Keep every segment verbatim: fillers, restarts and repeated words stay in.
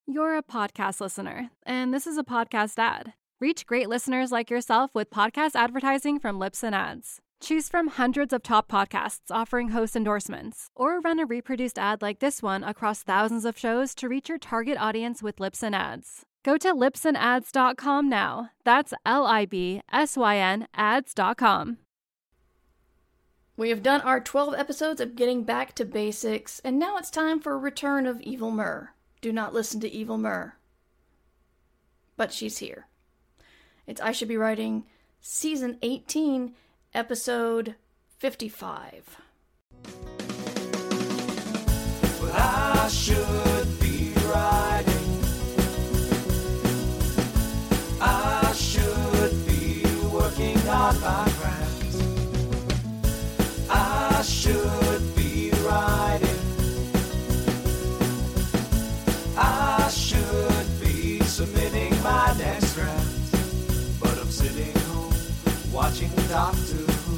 You're a podcast listener, and this is a podcast ad. Reach great listeners like yourself with podcast advertising from Libsyn Ads. Choose from hundreds of top podcasts offering host endorsements, or run a reproduced ad like this one across thousands of shows to reach your target audience with Libsyn Ads. Go to libsyn ads dot com now. That's L I B S Y N ads dot com. We have done our twelve episodes of getting back to basics, and now it's time for a return of Evil Myrrh. Do not listen to Evil Myrrh. But she's here. It's I Should Be Writing, Season eighteen, Episode fifty-five. Well, I should be writing. I should be working on my craft. I should be writing. I should be submitting my next draft, but I'm sitting home watching Doctor Who.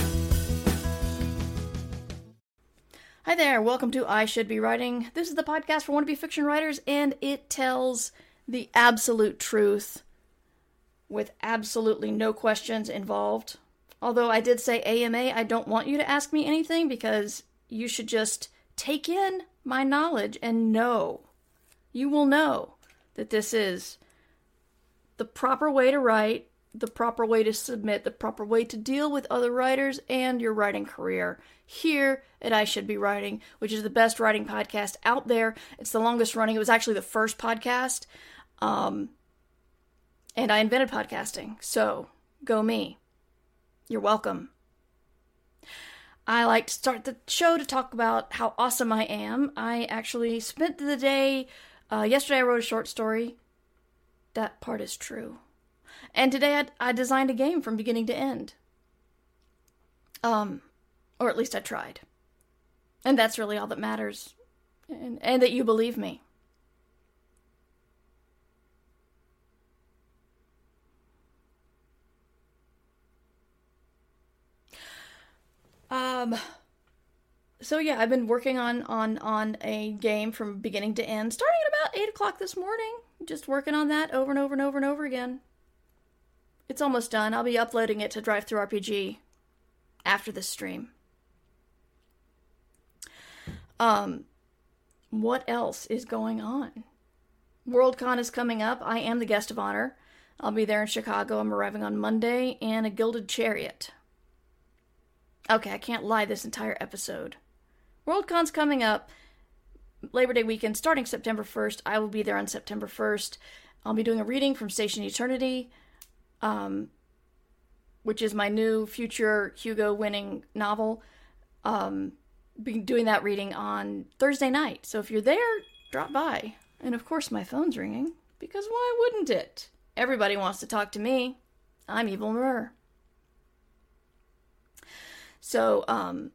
Hi there, welcome to I Should Be Writing. This is the podcast for wannabe fiction writers, and it tells the absolute truth with absolutely no questions involved. Although I did say A M A, I don't want you to ask me anything because you should just take in my knowledge and know. You will know that this is the proper way to write, the proper way to submit, the proper way to deal with other writers and your writing career. Here at I Should Be Writing, which is the best writing podcast out there. It's the longest running. It was actually the first podcast. Um, and I invented podcasting. So, go me. You're welcome. I like to start the show to talk about how awesome I am. I actually spent the day... Uh, yesterday I wrote a short story. That part is true. And today I, I designed a game from beginning to end. Um, or at least I tried. And that's really all that matters. And, and that you believe me. Um... So yeah, I've been working on, on, on a game from beginning to end, starting at about eight o'clock this morning. Just working on that over and over and over and over again. It's almost done. I'll be uploading it to DriveThruRPG after this stream. Um, what else is going on? Worldcon is coming up. I am the guest of honor. I'll be there in Chicago. I'm arriving on Monday in a gilded chariot. Okay, I can't lie this entire episode. Worldcon's coming up, Labor Day weekend, starting September first. I will be there on September first. I'll be doing a reading from Station Eternity, um, which is my new future Hugo-winning novel. Um, be doing that reading on Thursday night. So if you're there, drop by. And of course my phone's ringing, because why wouldn't it? Everybody wants to talk to me. I'm Evil Myrrh. So, um...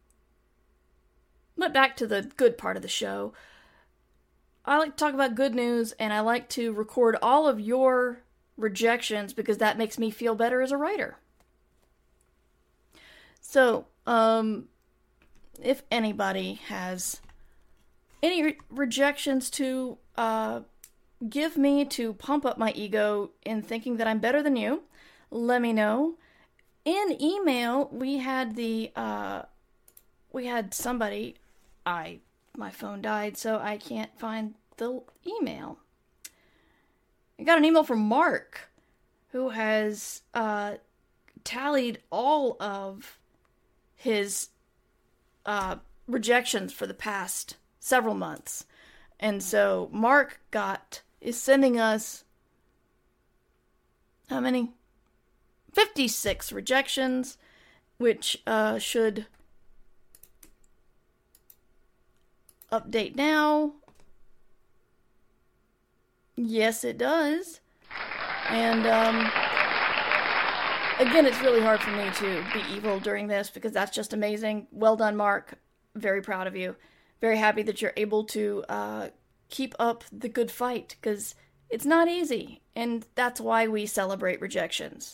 but back to the good part of the show. I like to talk about good news, and I like to record all of your rejections because that makes me feel better as a writer. So, um, if anybody has any re- rejections to uh, give me to pump up my ego in thinking that I'm better than you, let me know. In email, we had the, uh, we had somebody... I, my phone died, so I can't find the email. I got an email from Mark, who has uh, tallied all of his uh, rejections for the past several months. And so Mark got, is sending us, how many? fifty-six rejections, which uh, should... update now. Yes, it does. And, um, again, it's really hard for me to be evil during this because that's just amazing. Well done, Mark. Very proud of you. Very happy that you're able to, uh, keep up the good fight because it's not easy. And that's why we celebrate rejections.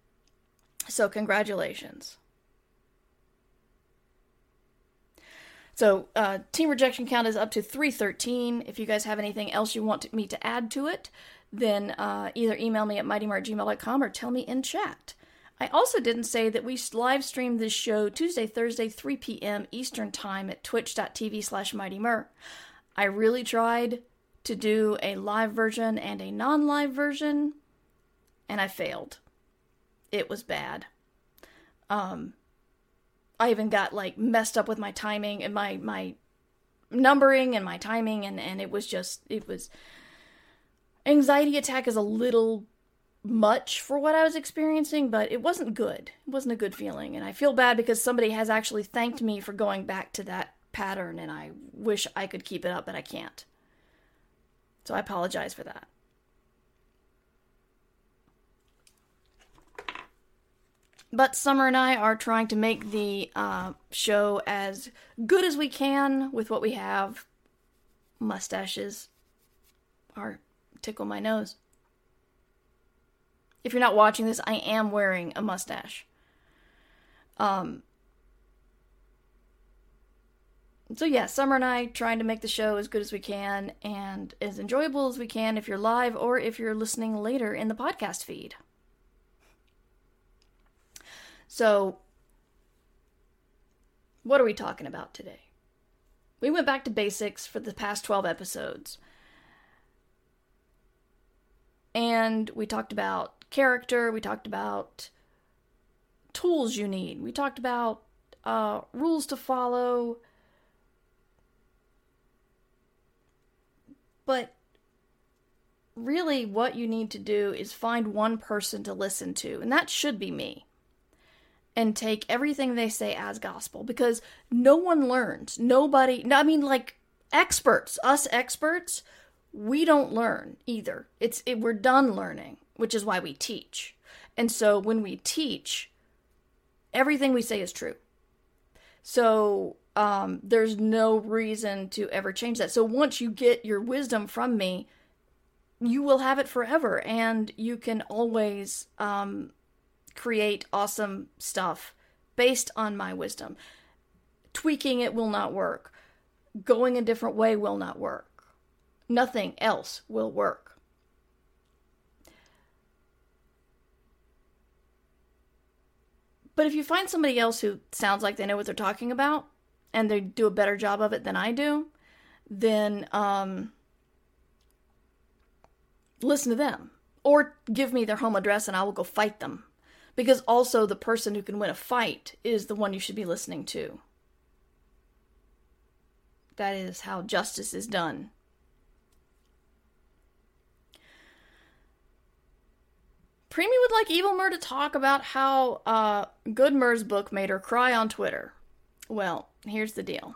So, congratulations. So, uh, team rejection count is up to three thirteen. If you guys have anything else you want to, me to add to it, then uh, either email me at mightymar at gmail dot com or tell me in chat. I also didn't say that we live stream this show Tuesday, Thursday, three p.m. Eastern Time at twitch.tv slash mightymur. I really tried to do a live version and a non-live version, and I failed. It was bad. Um... I even got, like, messed up with my timing and my, my numbering and my timing, and, and it was just, it was... Anxiety attack is a little much for what I was experiencing, but it wasn't good. It wasn't a good feeling, and I feel bad because somebody has actually thanked me for going back to that pattern, and I wish I could keep it up, but I can't. So I apologize for that. But Summer and I are trying to make the uh, show as good as we can with what we have. Mustaches are tickle my nose. If you're not watching this, I am wearing a mustache. Um. So yeah, Summer and I trying to make the show as good as we can and as enjoyable as we can if you're live or if you're listening later in the podcast feed. So, what are we talking about today? We went back to basics for the past twelve episodes. And we talked about character, we talked about tools you need, we talked about uh, rules to follow. But really what you need to do is find one person to listen to, and that should be me. And take everything they say as gospel, because no one learns. Nobody, I mean, like, experts, us experts, we don't learn either. It's it, we're done learning, which is why we teach. And so when we teach, everything we say is true. So um, there's no reason to ever change that. So once you get your wisdom from me, you will have it forever, and you can always um, create awesome stuff based on my wisdom. Tweaking it will not work. Going a different way will not work. Nothing else will work. But if you find somebody else who sounds like they know what they're talking about, and they do a better job of it than I do, then um, listen to them. Or give me their home address and I will go fight them. Because also the person who can win a fight is the one you should be listening to. That is how justice is done. Preemie would like Evil Mer to talk about how uh, Good Mer's book made her cry on Twitter. Well, here's the deal.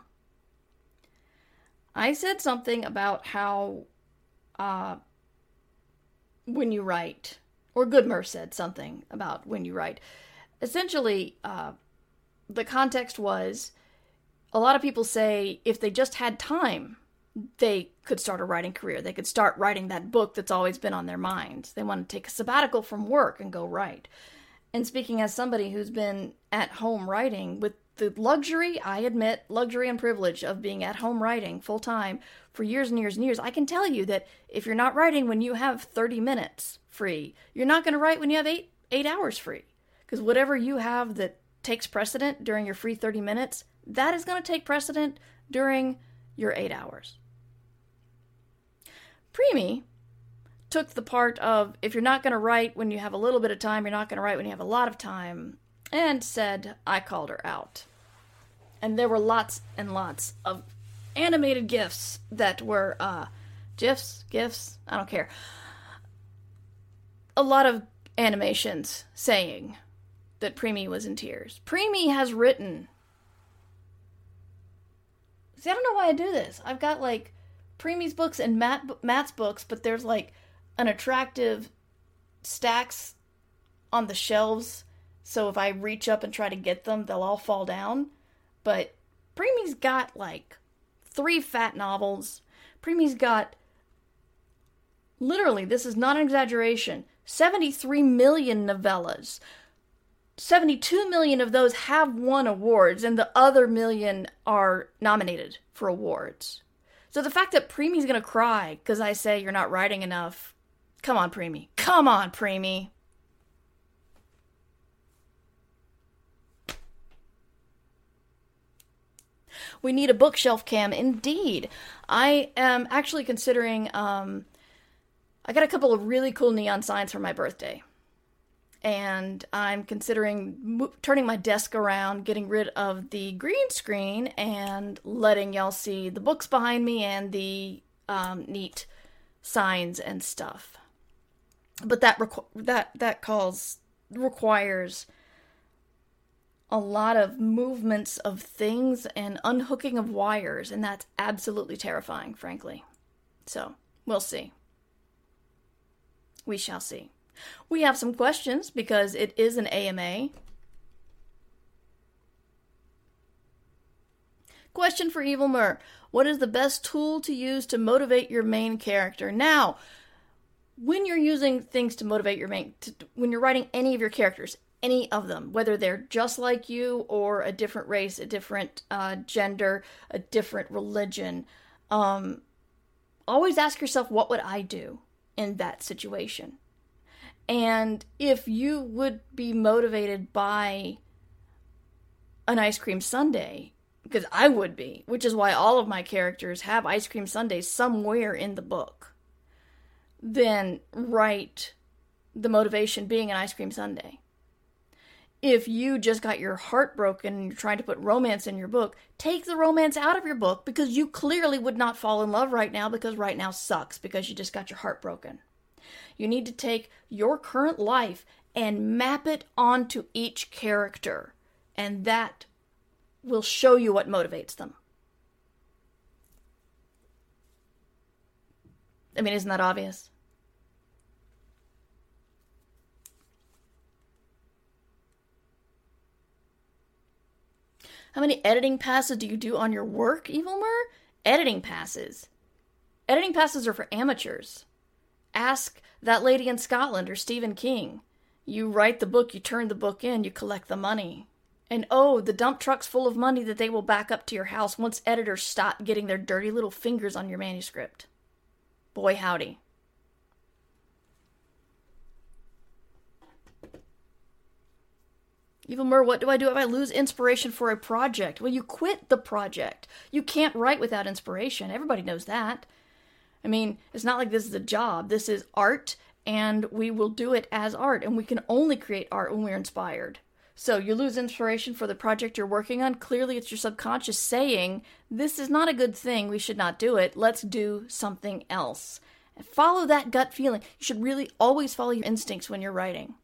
I said something about how uh, when you write... Or Good Mer said something about when you write. Essentially, uh, the context was, a lot of people say if they just had time, they could start a writing career. They could start writing that book that's always been on their minds. They want to take a sabbatical from work and go write. And speaking as somebody who's been at home writing, with the luxury, I admit, luxury and privilege of being at home writing full time for years and years and years, I can tell you that if you're not writing when you have thirty minutes free, you're not going to write when you have eight, eight hours free. Because whatever you have that takes precedent during your free thirty minutes, that is going to take precedent during your eight hours. Preemie took the part of, if you're not going to write when you have a little bit of time, you're not going to write when you have a lot of time, and said I called her out. And there were lots and lots of animated GIFs that were, uh, GIFs, GIFs, I don't care. A lot of animations saying that Preemie was in tears. Preemie has written... See, I don't know why I do this. I've got, like, Preemie's books and Matt, Matt's books, but there's, like, an attractive stacks on the shelves, so if I reach up and try to get them, they'll all fall down. But Preemie's got, like, three fat novels. Preemie's got, literally, this is not an exaggeration, seventy-three million novellas, seventy-two million of those have won awards, and the other million are nominated for awards. So the fact that Preemie's gonna cry because I say you're not writing enough, come on, Preemie. Come on, Preemie. We need a bookshelf cam, indeed. I am actually considering, um, I got a couple of really cool neon signs for my birthday. And I'm considering mo- turning my desk around, getting rid of the green screen, and letting y'all see the books behind me and the um, neat signs and stuff. But that requ- that that calls requires a lot of movements of things and unhooking of wires, and that's absolutely terrifying, frankly. So, we'll see. We shall see. We have some questions because it is an A M A. Question for Evil Mur. What is the best tool to use to motivate your main character? Now, when you're using things to motivate your main, to, when you're writing any of your characters, any of them, whether they're just like you or a different race, a different uh, gender, a different religion, um, always ask yourself, what would I do in that situation? And if you would be motivated by an ice cream sundae, because I would be, which is why all of my characters have ice cream sundaes somewhere in the book, then write the motivation being an ice cream sundae. If you just got your heart broken and you're trying to put romance in your book, take the romance out of your book, because you clearly would not fall in love right now, because right now sucks because you just got your heart broken. You need to take your current life and map it onto each character, and that will show you what motivates them. I mean, isn't that obvious? How many editing passes do you do on your work, Evil Mur? Editing passes. Editing passes are for amateurs. Ask that lady in Scotland or Stephen King. You write the book, you turn the book in, you collect the money. And oh, the dump truck's full of money that they will back up to your house once editors stop getting their dirty little fingers on your manuscript. Boy, howdy. Evil Mur, what do I do if I lose inspiration for a project? Well, you quit the project. You can't write without inspiration. Everybody knows that. I mean, it's not like this is a job. This is art, and we will do it as art, and we can only create art when we're inspired. So you lose inspiration for the project you're working on. Clearly, it's your subconscious saying, this is not a good thing. We should not do it. Let's do something else. And follow that gut feeling. You should really always follow your instincts when you're writing.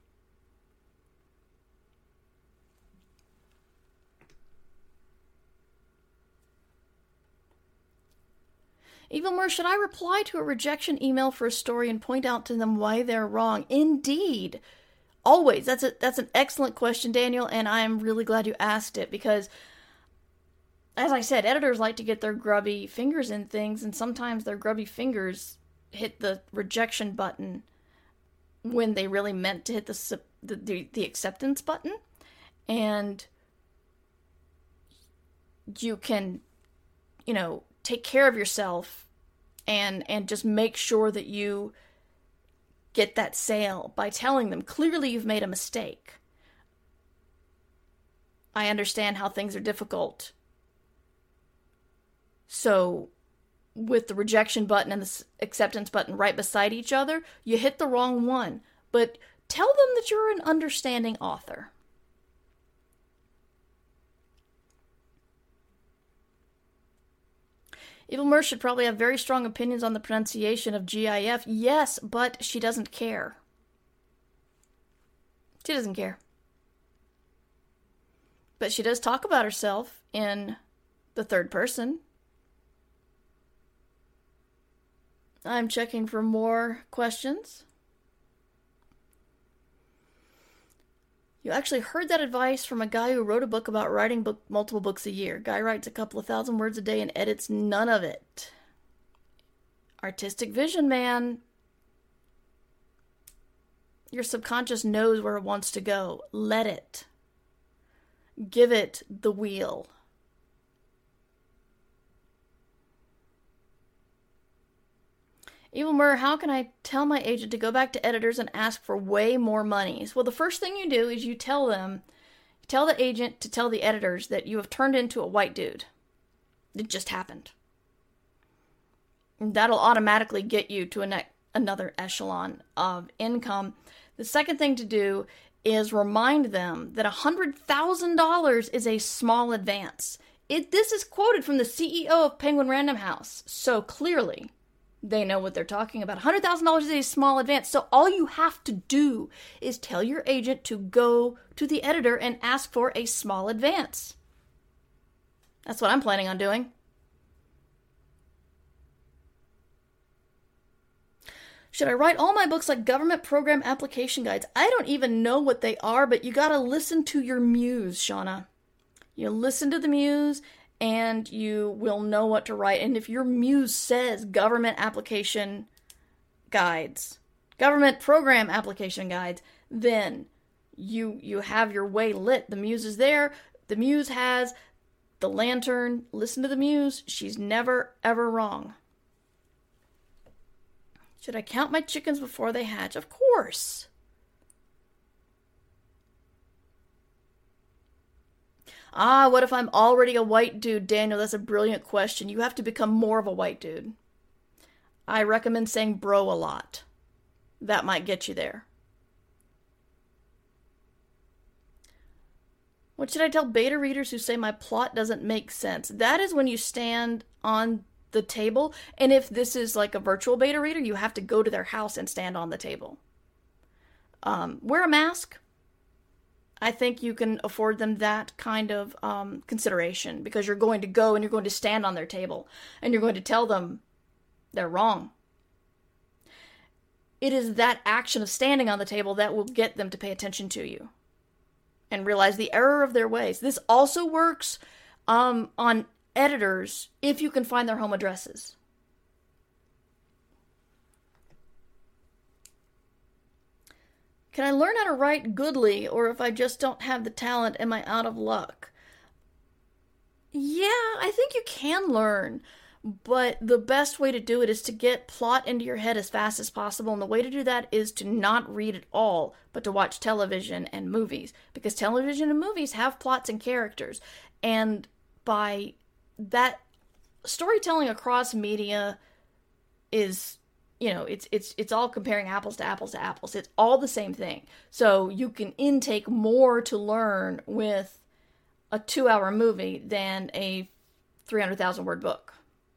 Evil Mur, should I reply to a rejection email for a story and point out to them why they're wrong? Indeed. Always. That's a, that's an excellent question, Daniel, and I'm really glad you asked it, because, as I said, editors like to get their grubby fingers in things, and sometimes their grubby fingers hit the rejection button when they really meant to hit the the, the, the acceptance button. And you can, you know, take care of yourself and and just make sure that you get that sale by telling them, clearly you've made a mistake. I understand how things are difficult. So, with the rejection button and the acceptance button right beside each other, you hit the wrong one. But tell them that you're an understanding author. Evil Mur should probably have very strong opinions on the pronunciation of G I F. Yes, but she doesn't care. She doesn't care. But she does talk about herself in the third person. I'm checking for more questions. You actually heard that advice from a guy who wrote a book about writing book, multiple books a year. Guy writes a couple of thousand words a day and edits none of it. Artistic vision, man. Your subconscious knows where it wants to go. Let it. Give it the wheel. Evil Murr, how can I tell my agent to go back to editors and ask for way more monies? Well, the first thing you do is you tell them, you tell the agent to tell the editors that you have turned into a white dude. It just happened. That'll automatically get you to a ne- another echelon of income. The second thing to do is remind them that one hundred thousand dollars is a small advance. It, this is quoted from the C E O of Penguin Random House, so clearly they know what they're talking about. one hundred thousand dollars is a small advance, so all you have to do is tell your agent to go to the editor and ask for a small advance. That's what I'm planning on doing. Should I write all my books like government program application guides? I don't even know what they are, but you gotta listen to your muse, Shauna. You listen to the muse, and you will know what to write. And if your muse says government application guides, government program application guides, then you you have your way lit. The muse is there. The muse has the lantern. Listen to the muse. She's never, ever wrong. Should I count my chickens before they hatch? Of course. Ah, what if I'm already a white dude? Daniel, that's a brilliant question. You have to become more of a white dude. I recommend saying bro a lot. That might get you there. What should I tell beta readers who say my plot doesn't make sense? That is when you stand on the table, and if this is like a virtual beta reader, you have to go to their house and stand on the table. Um, wear a mask. I think you can afford them that kind of um, consideration, because you're going to go and you're going to stand on their table and you're going to tell them they're wrong. It is that action of standing on the table that will get them to pay attention to you and realize the error of their ways. This also works um, on editors if you can find their home addresses. Can I learn how to write goodly, or if I just don't have the talent, am I out of luck? Yeah, I think you can learn, but the best way to do it is to get plot into your head as fast as possible, and the way to do that is to not read at all, but to watch television and movies, because television and movies have plots and characters, and by that, storytelling across media is, you know, it's it's it's all comparing apples to apples to apples. It's all the same thing. So you can intake more to learn with a two-hour movie than a three hundred thousand word book.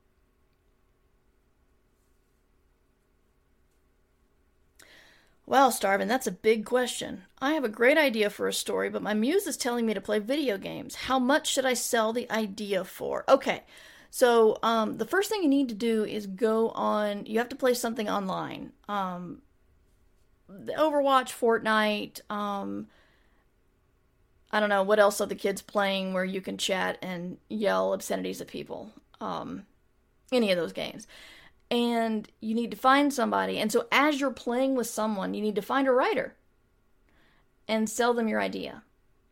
Well, Starvin, that's a big question. I have a great idea for a story, but my muse is telling me to play video games. How much should I sell the idea for? Okay, so um, the first thing you need to do is go on, you have to play something online. Um, Overwatch, Fortnite, um, I don't know, what else are the kids playing where you can chat and yell obscenities at people? Um, any of those games. And you need to find somebody. And so as you're playing with someone, you need to find a writer and sell them your idea.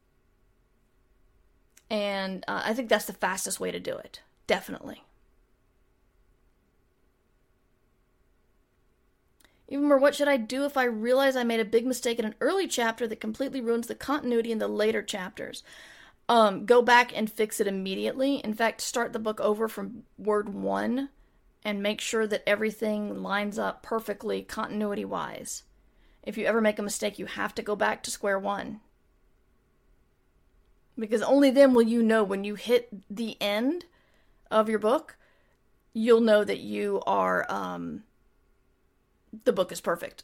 And uh, I think that's the fastest way to do it. Definitely. Even more, what should I do if I realize I made a big mistake in an early chapter that completely ruins the continuity in the later chapters? Um, go back and fix it immediately. In fact, start the book over from word one. And make sure that everything lines up perfectly continuity-wise. If you ever make a mistake, you have to go back to square one. Because only then will you know, when you hit the end of your book, you'll know that you are, um, the book is perfect.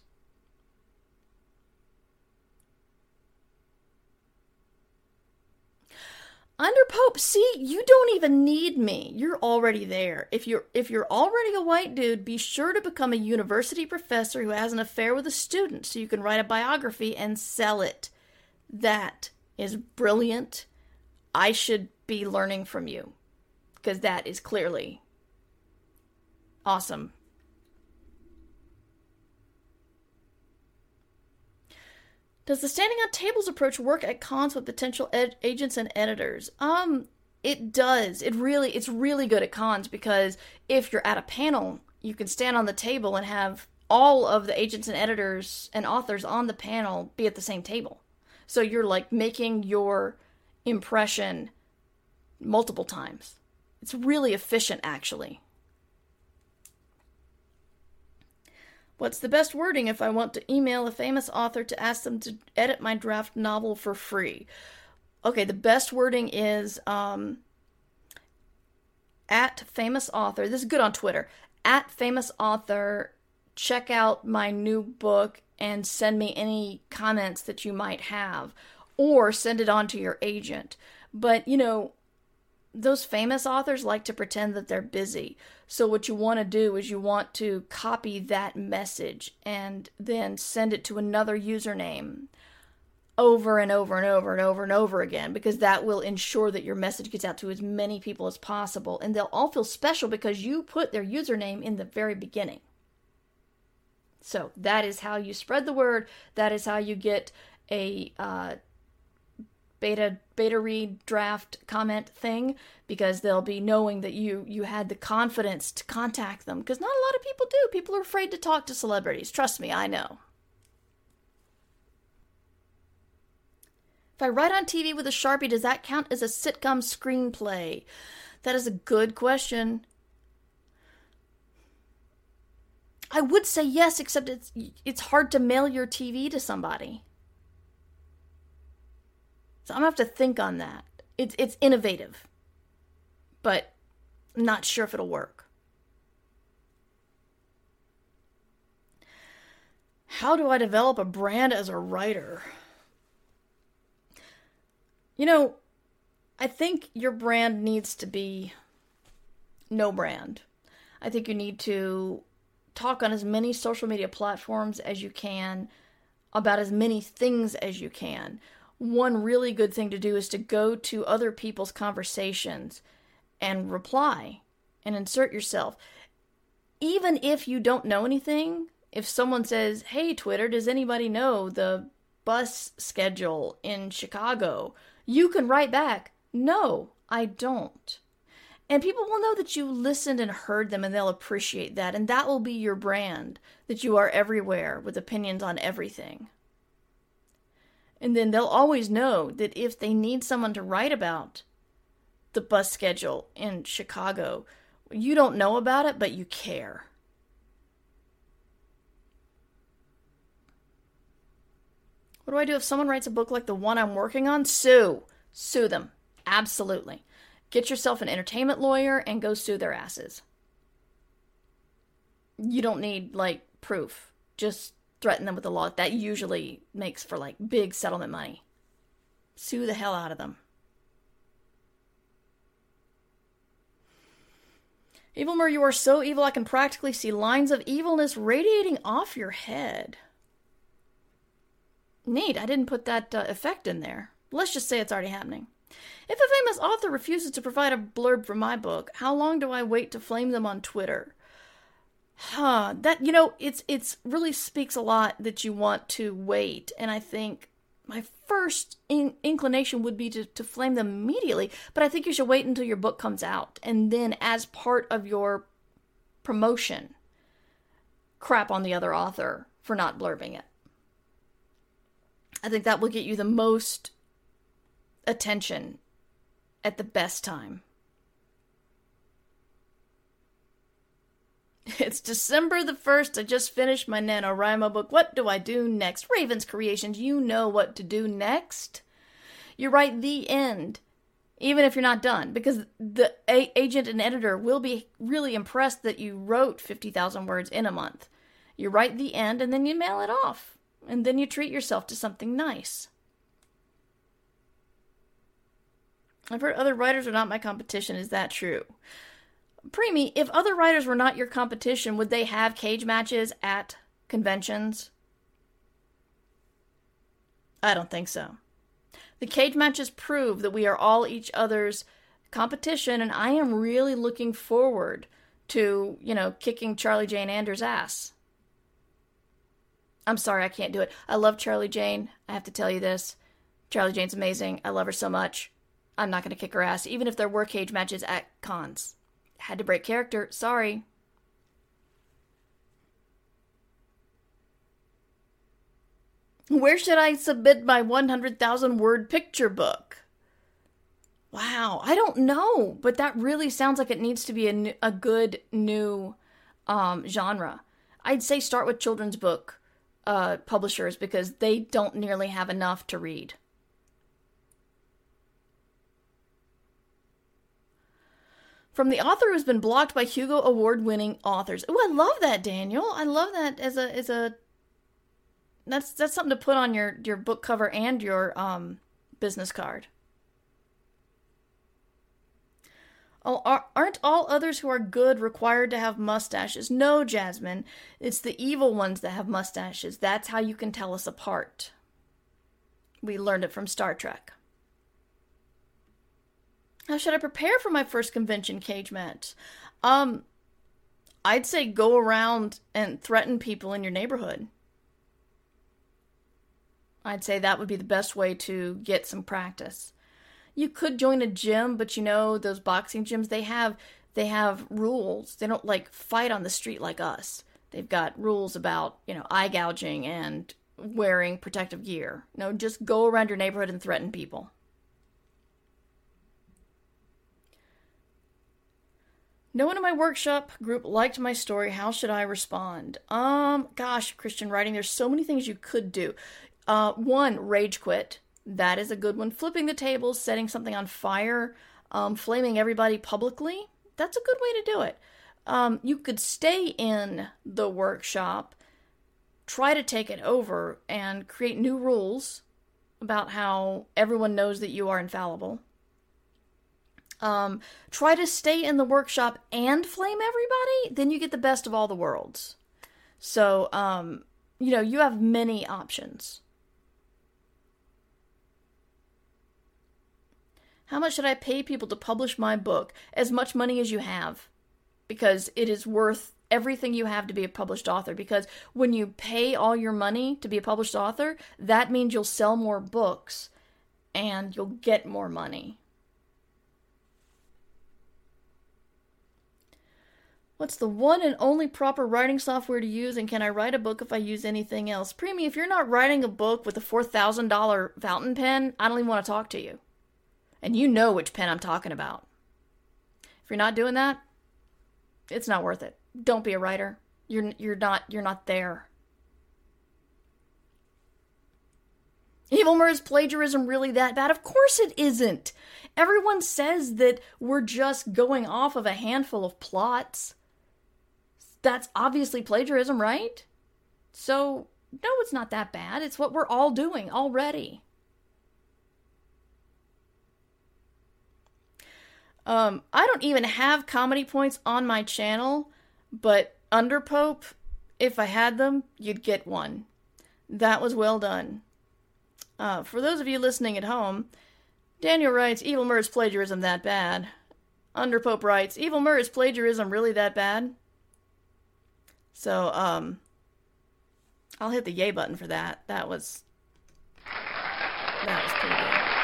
Under Pope, see, you don't even need me. You're already there. If you're if you're already a white dude, be sure to become a university professor who has an affair with a student so you can write a biography and sell it. That is brilliant. I should be learning from you, because that is clearly awesome. Does the standing on tables approach work at cons with potential ed- agents and editors? Um, it does. It really, it's really good at cons because if you're at a panel, you can stand on the table and have all of the agents and editors and authors on the panel be at the same table. So you're like making your impression multiple times. It's really efficient, actually. What's the best wording if I want to email a famous author to ask them to edit my draft novel for free? Okay, the best wording is um, at famous author. This is good on Twitter. At famous author, check out my new book and send me any comments that you might have. Or send it on to your agent. But, you know, those famous authors like to pretend that they're busy. So what you want to do is you want to copy that message and then send it to another username over and over and over and over and over again, because that will ensure that your message gets out to as many people as possible. And they'll all feel special because you put their username in the very beginning. So that is how you spread the word. That is how you get a uh, beta beta read draft comment thing, because they'll be knowing that you you had the confidence to contact them, because not a lot of people do. People are afraid to talk to celebrities. Trust me, I know. If I write on T V with a Sharpie, does that count as a sitcom screenplay? That is a good question. I would say yes, except it's it's hard to mail your T V to somebody. So I'm going to have to think on that. It's it's innovative, but I'm not sure if it'll work. How do I develop a brand as a writer? You know, I think your brand needs to be no brand. I think you need to talk on as many social media platforms as you can about as many things as you can. One really good thing to do is to go to other people's conversations and reply and insert yourself. Even if you don't know anything, if someone says, hey, Twitter, does anybody know the bus schedule in Chicago? You can write back, no, I don't. And people will know that you listened and heard them, and they'll appreciate that. And that will be your brand, that you are everywhere with opinions on everything. And then they'll always know that if they need someone to write about the bus schedule in Chicago, you don't know about it, but you care. What do I do if someone writes a book like the one I'm working on? Sue. Sue them. Absolutely. Get yourself an entertainment lawyer and go sue their asses. You don't need, like, proof. Just threaten them with the law. That usually makes for, like, big settlement money. Sue the hell out of them. Evilmer, you are so evil I can practically see lines of evilness radiating off your head. Neat, I didn't put that uh, effect in there. Let's just say it's already happening. If a famous author refuses to provide a blurb for my book, how long do I wait to flame them on Twitter? Huh, that, you know, it's it's really speaks a lot that you want to wait, and I think my first in- inclination would be to, to flame them immediately, but I think you should wait until your book comes out, and then as part of your promotion, crap on the other author for not blurbing it. I think that will get you the most attention at the best time. It's December the first. I just finished my NaNoWriMo book. What do I do next? Raven's Creations, you know what to do next. You write the end, even if you're not done, because the a- agent and editor will be really impressed that you wrote fifty thousand words in a month. You write the end, and then you mail it off. And then you treat yourself to something nice. I've heard other writers are not my competition. Is that true? Preemie, if other writers were not your competition, would they have cage matches at conventions? I don't think so. The cage matches prove that we are all each other's competition, and I am really looking forward to, you know, kicking Charlie Jane Anders' ass. I'm sorry, I can't do it. I love Charlie Jane. I have to tell you this. Charlie Jane's amazing. I love her so much. I'm not going to kick her ass, even if there were cage matches at cons. Had to break character. Sorry. Where should I submit my one hundred thousand word picture book? Wow, I don't know, but that really sounds like it needs to be a, new, a good new um, genre. I'd say start with children's book uh, publishers because they don't nearly have enough to read. From the author who's been blocked by Hugo Award-winning authors. Oh, I love that, Daniel. I love that as a as a that's that's something to put on your your book cover and your um business card. Oh, aren't all others who are good required to have mustaches? No, Jasmine. It's the evil ones that have mustaches. That's how you can tell us apart. We learned it from Star Trek. How should I prepare for my first convention cage match? Um, I'd say go around and threaten people in your neighborhood. I'd say that would be the best way to get some practice. You could join a gym, but you know, those boxing gyms, they have they have rules. They don't like fight on the street like us. They've got rules about, you know, eye gouging and wearing protective gear. No, just go around your neighborhood and threaten people. No one in my workshop group liked my story. How should I respond? Um, gosh, Christian writing, there's so many things you could do. Uh, one, rage quit. That is a good one. Flipping the tables, setting something on fire, um, flaming everybody publicly. That's a good way to do it. Um, you could stay in the workshop, try to take it over, and create new rules about how everyone knows that you are infallible. Um, try to stay in the workshop and flame everybody, then you get the best of all the worlds. So, um, you know, you have many options. How much should I pay people to publish my book? As much money as you have. Because it is worth everything you have to be a published author. Because when you pay all your money to be a published author, that means you'll sell more books and you'll get more money. What's the one and only proper writing software to use, and can I write a book if I use anything else? Preemie, if you're not writing a book with a four thousand dollars fountain pen, I don't even want to talk to you. And you know which pen I'm talking about. If you're not doing that, it's not worth it. Don't be a writer. You're you're not you're not there. Evilmer, is plagiarism really that bad? Of course it isn't. Everyone says that we're just going off of a handful of plots. That's obviously plagiarism, right? So, no, it's not that bad. It's what we're all doing already. Um, I don't even have comedy points on my channel, but Underpope, if I had them, you'd get one. That was well done. Uh, for those of you listening at home, Daniel writes, Evilmer, is plagiarism that bad? Underpope writes, Evilmer, is plagiarism really that bad? So, um, I'll hit the yay button for that. That was, that was pretty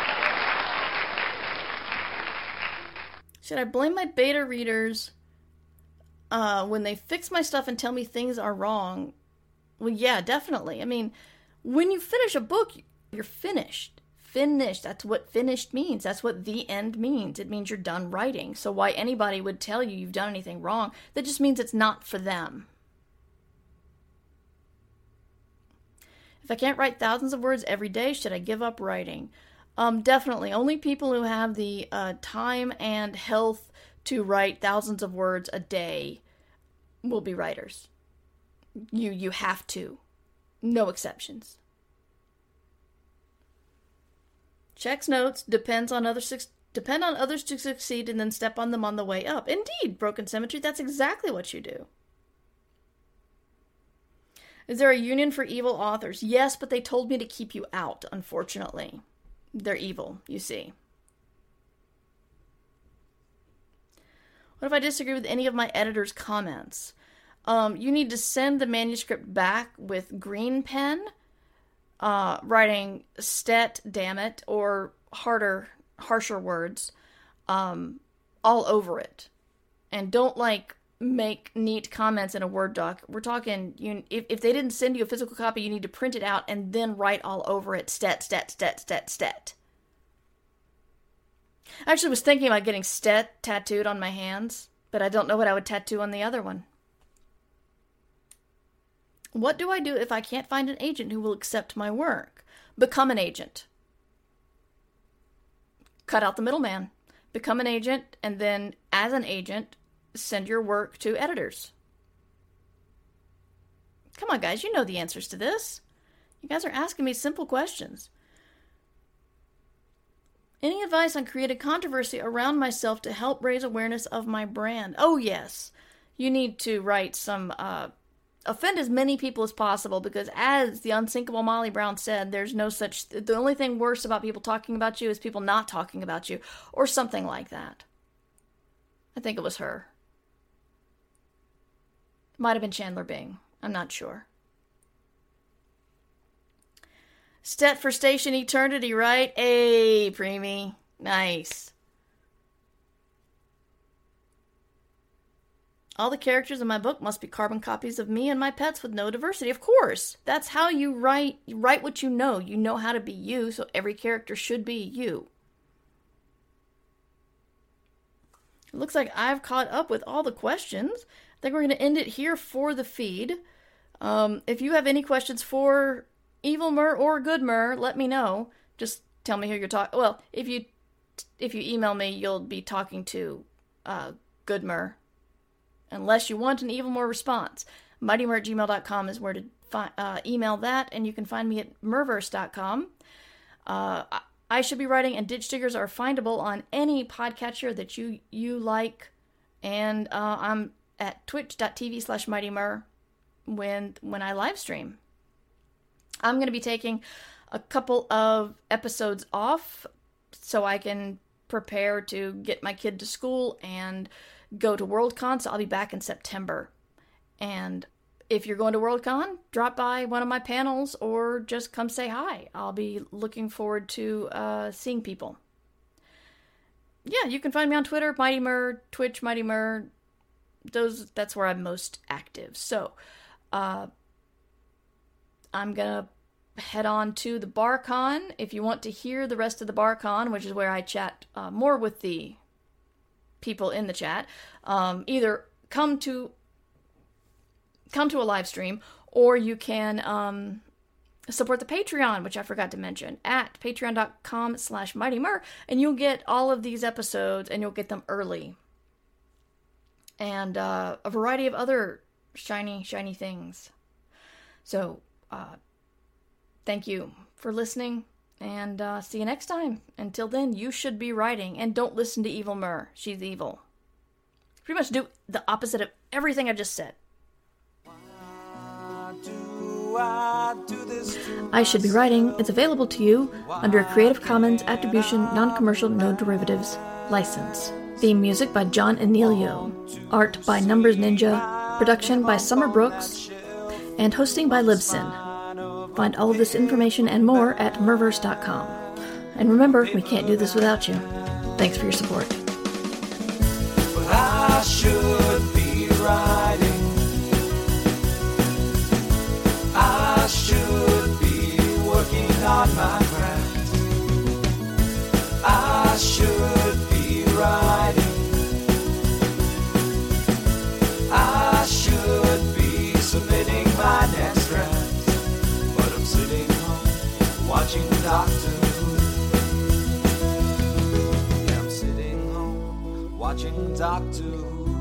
good. Should I blame my beta readers uh, when they fix my stuff and tell me things are wrong? Well, yeah, definitely. I mean, when you finish a book, you're finished. Finished. That's what finished means. That's what the end means. It means you're done writing. So why anybody would tell you you've done anything wrong, that just means it's not for them. If I can't write thousands of words every day, should I give up writing? Um, definitely. Only people who have the uh, time and health to write thousands of words a day will be writers. You you have to. No exceptions. Checks notes, depends on others, depend on others to succeed, and then step on them on the way up. Indeed, Broken Symmetry, that's exactly what you do. Is there a union for evil authors? Yes, but they told me to keep you out, unfortunately. They're evil, you see. What if I disagree with any of my editor's comments? Um, you need to send the manuscript back with green pen, uh, writing "stet," damn it, or harder, harsher words, um, all over it. And don't, like, make neat comments in a Word doc. We're talking, you, if, if they didn't send you a physical copy, you need to print it out and then write all over it, "stet, stet, stet, stet, stet." I actually was thinking about getting "stet" tattooed on my hands, but I don't know what I would tattoo on the other one. What do I do if I can't find an agent who will accept my work? Become an agent. Cut out the middleman. Become an agent, and then, as an agent, send your work to editors. Come on, guys, you know the answers to this. You guys are asking me simple questions. Any advice on creating controversy around myself to help raise awareness of my brand? Oh, yes. You need to write some, uh, offend as many people as possible, because as the unsinkable Molly Brown said, there's no such, the only thing worse about people talking about you is people not talking about you, or something like that. I think it was her. Might have been Chandler Bing. I'm not sure. Stet for Station Eternity, right? Hey, preemie. Nice. All the characters in my book must be carbon copies of me and my pets with no diversity. Of course. That's how you write. You write what you know. You know how to be you, so every character should be you. It looks like I've caught up with all the questions. I think we're going to end it here for the feed. Um, if you have any questions for Evil Mer or Good Mer, let me know. Just tell me who you're talking. Well, if you if you email me, you'll be talking to uh, Good Mer. Unless you want an Evil Mer response. mighty mer at gmail dot com is where to fi- uh, email that, and you can find me at merverse dot com. Uh, I Should Be Writing and Ditch Diggers are findable on any podcatcher that you, you like, and uh, I'm at twitch.tv slash mightymer when, when I live stream. I'm going to be taking a couple of episodes off so I can prepare to get my kid to school and go to Worldcon, so I'll be back in September. And if you're going to Worldcon, drop by one of my panels or just come say hi. I'll be looking forward to uh, seeing people. Yeah, you can find me on Twitter, Mighty Mer, Twitch, Mighty Mer. Those, that's where I'm most active. So, uh, I'm gonna head on to the BarCon. If you want to hear the rest of the BarCon, which is where I chat uh, more with the people in the chat, um, either come to come to a live stream, or you can um, support the Patreon, which I forgot to mention, at patreon.com slash mightymer, and you'll get all of these episodes, and you'll get them early. And uh, a variety of other shiny, shiny things. So, uh, thank you for listening. And uh, see you next time. Until then, you should be writing. And don't listen to Evil Mer. She's evil. Pretty much do the opposite of everything I just said. Why do I do this to I Should Be Writing is available to you under a Creative Commons Attribution Non-Commercial No Derivatives license. Theme music by John Anelio. Art by Numbers Ninja. Production by Summer Brooks. And hosting by Libsyn. Find all of this information and more at merverse dot com. And remember, we can't do this without you. Thanks for your support. But I should be writing. I should be working on my craft. I should be writing. I should be submitting my next draft. Sitting home, watching Doctor Who. Yeah, I'm sitting home, watching Doctor Who.